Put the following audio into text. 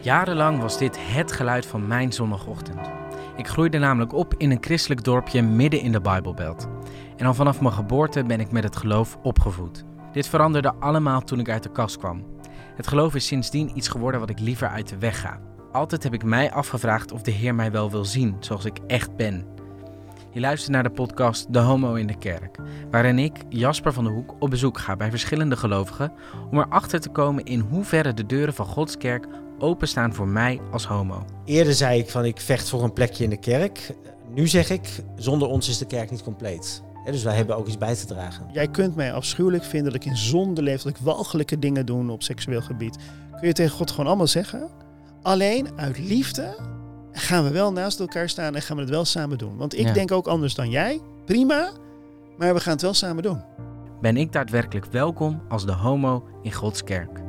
Jarenlang was dit het geluid van mijn zondagochtend. Ik groeide namelijk op in een christelijk dorpje midden in de Bijbelbelt. En al vanaf mijn geboorte ben ik met het geloof opgevoed. Dit veranderde allemaal toen ik uit de kast kwam. Het geloof is sindsdien iets geworden wat ik liever uit de weg ga. Altijd heb ik mij afgevraagd of de Heer mij wel wil zien zoals ik echt ben. Je luistert naar de podcast De Homo in de Kerk, waarin ik, Jasper van der Hoek, op bezoek ga bij verschillende gelovigen om erachter te komen in hoeverre de deuren van Gods kerk openstaan voor mij als homo. Eerder zei ik van ik vecht voor een plekje in de kerk. Nu zeg ik, zonder ons is de kerk niet compleet. Dus wij hebben ook iets bij te dragen. Jij kunt mij afschuwelijk vinden dat ik in zonde leef, dat ik walgelijke dingen doe op seksueel gebied. Kun je tegen God gewoon allemaal zeggen. Alleen uit liefde gaan we wel naast elkaar staan en gaan we het wel samen doen. Want ik denk ook anders dan jij. Prima, maar we gaan het wel samen doen. Ben ik daadwerkelijk welkom als de homo in Gods kerk?